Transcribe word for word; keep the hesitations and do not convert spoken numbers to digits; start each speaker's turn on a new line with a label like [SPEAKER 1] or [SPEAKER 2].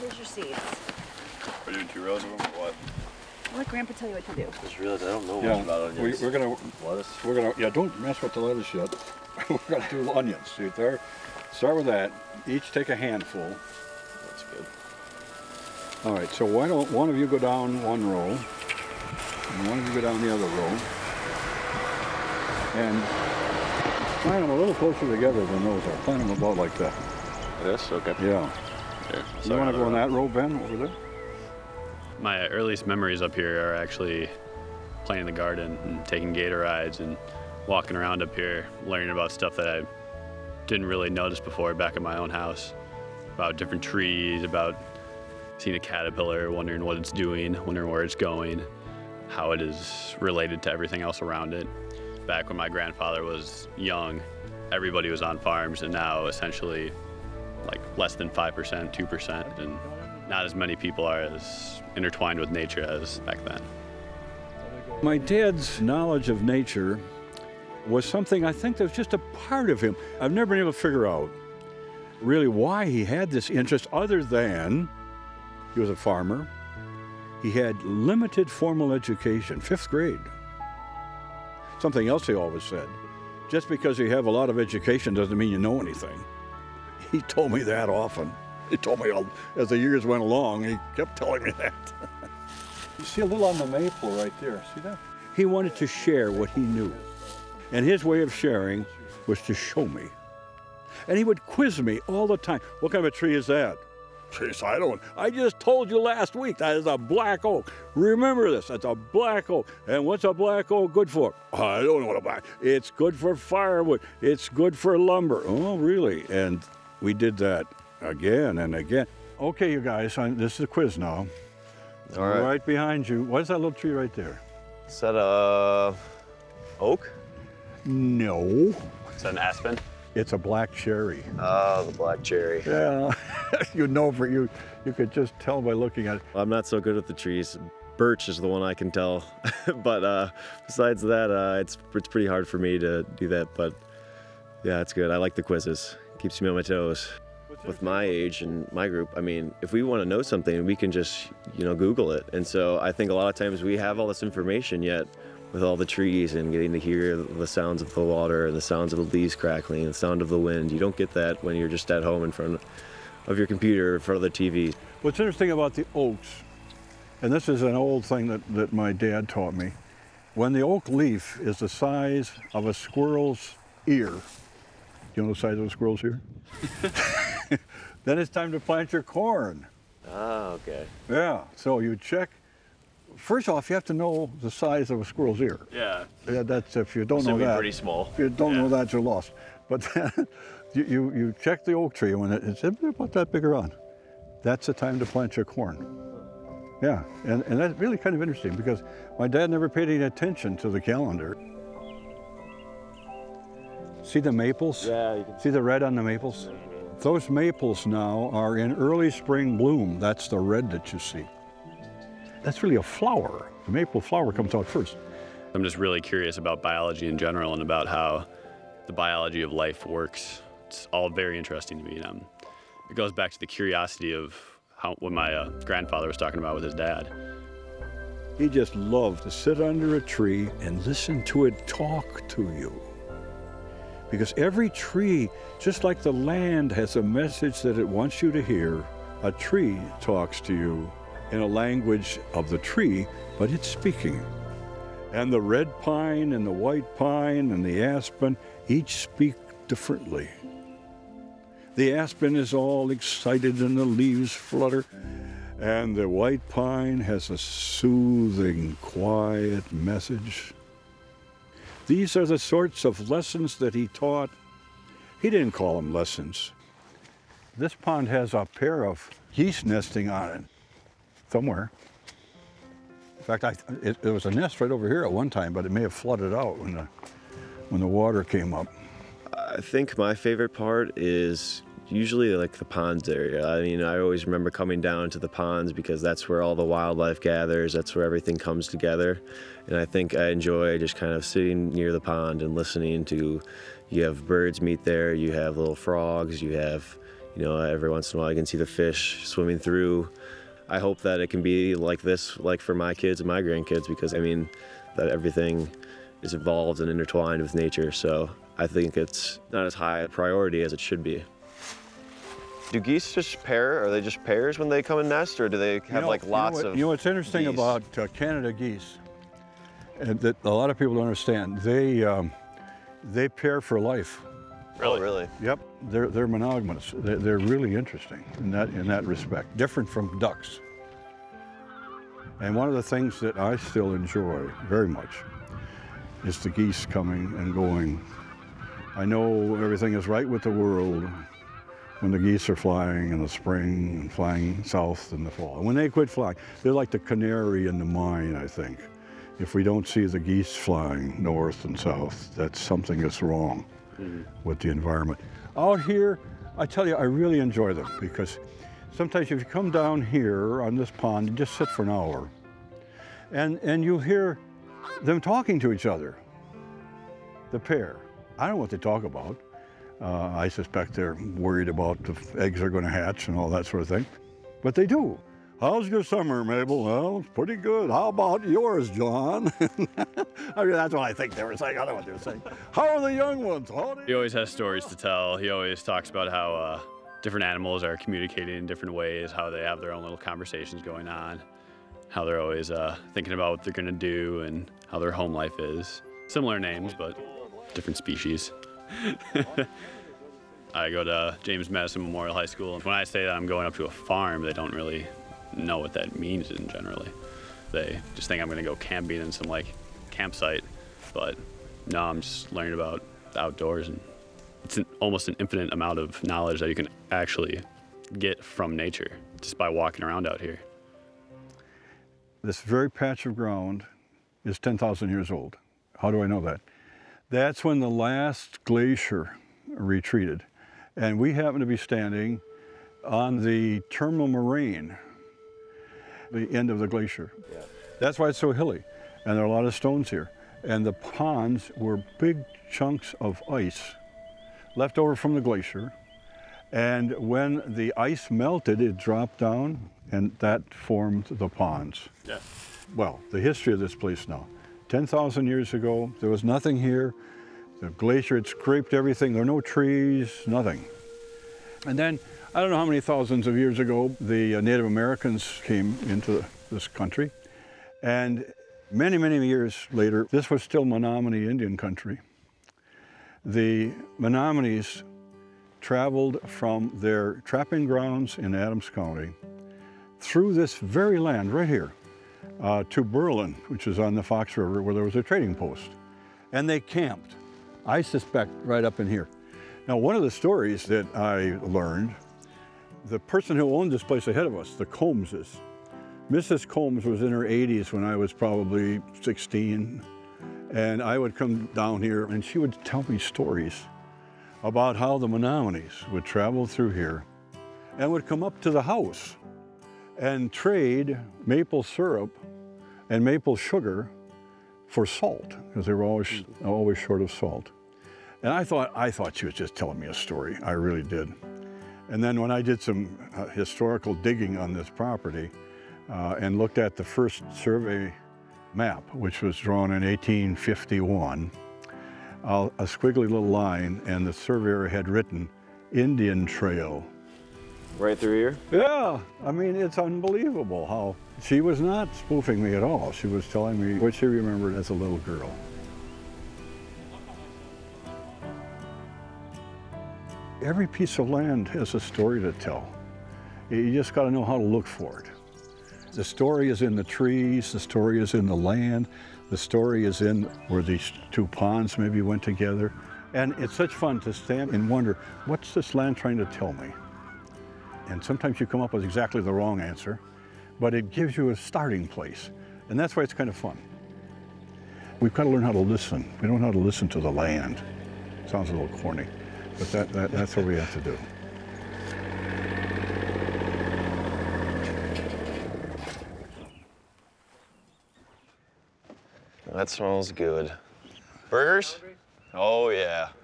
[SPEAKER 1] Here's your seeds.
[SPEAKER 2] Are you doing two rows of them or what?
[SPEAKER 1] I'll let Grandpa tell you what to do.
[SPEAKER 3] I just realized I don't know
[SPEAKER 4] Yeah,
[SPEAKER 3] much about onions.
[SPEAKER 4] we, we're gonna
[SPEAKER 3] Lettuce.
[SPEAKER 4] We're gonna yeah. Don't mess with the lettuce yet. We're gonna do onions. See there. Start with that. Each take a handful.
[SPEAKER 3] That's good.
[SPEAKER 4] All right. So why don't one of you go down one row, and one of you go down the other row, and plant them a little closer together than those are. Plant them about like that.
[SPEAKER 3] This? Okay.
[SPEAKER 4] Yeah.
[SPEAKER 2] Okay.
[SPEAKER 4] You want to go in that row, Ben, over there?
[SPEAKER 5] My earliest memories up here are actually playing in the garden and taking gator rides and walking around up here, learning about stuff that I didn't really notice before back at my own house, about different trees, about seeing a caterpillar, wondering what it's doing, wondering where it's going, how it is related to everything else around it. Back when my grandfather was young, everybody was on farms, and now essentially like less than five percent, two percent, and not as many people are as intertwined with nature as back then.
[SPEAKER 4] My dad's knowledge of nature was something I think that was just a part of him. I've never been able to figure out really why he had this interest other than he was a farmer. He had limited formal education, fifth grade. Something else he always said, just because you have a lot of education doesn't mean you know anything. He told me that often. He told me all, as the years went along, he kept telling me that. You see a little on the maple right there, see that? He wanted to share what he knew. And his way of sharing was to show me. And he would quiz me all the time. What kind of a tree is that? Jeez, I don't, I just told you last week that is a black oak. Remember this, that's a black oak. And what's a black oak good for? I don't know what a black, it's good for firewood. It's good for lumber. Oh, really? And we did that again and again. Okay, you guys, I, this is a quiz now.
[SPEAKER 3] All right.
[SPEAKER 4] Right behind you. What is that little tree right there?
[SPEAKER 3] Is that a oak?
[SPEAKER 4] No.
[SPEAKER 5] Is that an aspen?
[SPEAKER 4] It's a black cherry.
[SPEAKER 3] Oh, the black cherry.
[SPEAKER 4] Yeah, you know for you, you could just tell by looking at it.
[SPEAKER 3] I'm not so good with the trees. Birch is the one I can tell. But uh, besides that, uh, it's, it's pretty hard for me to do that. But yeah, it's good. I like the quizzes. Keeps me on my toes. With my age and my group, I mean, if we want to know something, we can just, you know, Google it. And so I think a lot of times we have all this information, yet with all the trees and getting to hear the sounds of the water and the sounds of the leaves crackling and the sound of the wind, you don't get that when you're just at home in front of your computer, in front of the T V.
[SPEAKER 4] What's interesting about the oaks, and this is an old thing that, that my dad taught me, when the oak leaf is the size of a squirrel's ear, you know the size of a squirrel's ear? Then it's time to plant your corn.
[SPEAKER 3] Ah, okay.
[SPEAKER 4] Yeah, so you check. First off, you have to know the size of a squirrel's ear.
[SPEAKER 5] Yeah.
[SPEAKER 4] Yeah, that's if you don't know
[SPEAKER 5] Assuming
[SPEAKER 4] that.
[SPEAKER 5] pretty small.
[SPEAKER 4] If you don't
[SPEAKER 5] Yeah.
[SPEAKER 4] know that, you're lost. But then you, you, you check the oak tree, and when it, it's about that big around, that's the time to plant your corn. Yeah, and, and that's really kind of interesting because my dad never paid any attention to the calendar. See the maples?
[SPEAKER 3] Yeah, you can
[SPEAKER 4] See the red on the maples? Those maples now are in early spring bloom. That's the red that you see. That's really a flower. The maple flower comes out first.
[SPEAKER 5] I'm just really curious about biology in general and about how the biology of life works. It's all very interesting to me. Um, it goes back to the curiosity of how what my uh, grandfather was talking about with his dad.
[SPEAKER 4] He just loved to sit under a tree and listen to it talk to you. Because every tree, just like the land has a message that it wants you to hear, a tree talks to you in a language of the tree, but it's speaking. And the red pine and the white pine and the aspen each speak differently. The aspen is all excited and the leaves flutter, and the white pine has a soothing, quiet message. These are the sorts of lessons that he taught. He didn't call them lessons. This pond has a pair of geese nesting on it somewhere. In fact, I, it, it was a nest right over here at one time, but it may have flooded out when the, when the water came up.
[SPEAKER 3] I think my favorite part is usually like the ponds area. I mean, I always remember coming down to the ponds because that's where all the wildlife gathers, that's where everything comes together. And I think I enjoy just kind of sitting near the pond and listening to, you have birds meet there, you have little frogs, you have, You know, every once in a while I can see the fish swimming through. I hope that it can be like this, like for my kids and my grandkids, because I mean, that everything is involved and intertwined with nature. So I think it's not as high a priority as it should be. Do geese just pair? Are they just pairs when they come and nest, or do they have
[SPEAKER 4] You know-
[SPEAKER 3] like lots
[SPEAKER 4] you know what,
[SPEAKER 3] of
[SPEAKER 4] You know what's interesting
[SPEAKER 3] geese?
[SPEAKER 4] about uh, Canada geese, and that a lot of people don't understand, they, um, they pair for life.
[SPEAKER 3] Oh, really?
[SPEAKER 4] Yep, they're, they're monogamous. They're, they're really interesting in that, in that respect, different from ducks. And one of the things that I still enjoy very much is the geese coming and going. I know everything is right with the world when the geese are flying in the spring and flying south in the fall. When they quit flying, they're like the canary in the mine, I think. If we don't see the geese flying north and south, that's something that's wrong mm-hmm. with the environment. Out here, I tell you, I really enjoy them because sometimes if you come down here on this pond, you just sit for an hour and, and you hear them talking to each other, the pair. I don't know what they talk about. Uh, I suspect they're worried about if eggs are going to hatch and all that sort of thing. But they do. How's your summer, Mabel? Well, it's pretty good. How about yours, John? I mean, that's what I think they were saying. I don't know what they were saying. How are the young ones? How do
[SPEAKER 5] He always has stories to tell. He always talks about how uh, different animals are communicating in different ways, how they have their own little conversations going on, how they're always uh, thinking about what they're going to do and how their home life is. Similar names, but different species. I go to James Madison Memorial High School, and when I say that I'm going up to a farm, they don't really know what that means in generally. They just think I'm going to go camping in some like campsite, but no, I'm just learning about the outdoors, and it's an, almost an infinite amount of knowledge that you can actually get from nature just by walking around out here.
[SPEAKER 4] This very patch of ground is ten thousand years old. How do I know that? That's when the last glacier retreated. And we happen to be standing on the terminal moraine, the end of the glacier. Yeah. That's why it's so hilly. And there are a lot of stones here. And the ponds were big chunks of ice left over from the glacier. And when the ice melted, it dropped down, and that formed the ponds.
[SPEAKER 5] Yeah.
[SPEAKER 4] Well, the history of this place now. ten thousand years ago, there was nothing here. The glacier had scraped everything. There were no trees, nothing. And then, I don't know how many thousands of years ago, the uh, Native Americans came into this country. And many, many years later, this was still Menominee Indian country. The Menominees traveled from their trapping grounds in Adams County through this very land right here uh, to Berlin, which is on the Fox River, where there was a trading post. And they camped, I suspect, right up in here. Now, one of the stories that I learned, the person who owned this place ahead of us, the Combses, Missus Combs was in her eighties when I was probably sixteen. And I would come down here and she would tell me stories about how the Menominees would travel through here and would come up to the house and trade maple syrup and maple sugar for salt, because they were always, always short of salt. And I thought, I thought she was just telling me a story. I really did. And then when I did some uh, historical digging on this property uh, and looked at the first survey map, which was drawn in eighteen fifty-one, uh, a squiggly little line, and the surveyor had written Indian Trail.
[SPEAKER 3] Right through here?
[SPEAKER 4] Yeah, I mean, it's unbelievable how she was not spoofing me at all. She was telling me what she remembered as a little girl. Every piece of land has a story to tell. You just got to know how to look for it. The story is in the trees, the story is in the land, the story is in where these two ponds maybe went together. And it's such fun to stand and wonder, what's this land trying to tell me? And sometimes you come up with exactly the wrong answer, but it gives you a starting place. And that's why it's kind of fun. We've got to learn how to listen. We don't know how to listen to the land. Sounds a little corny, but that, that, that's what we have to do.
[SPEAKER 3] That smells good. Burgers? Oh yeah.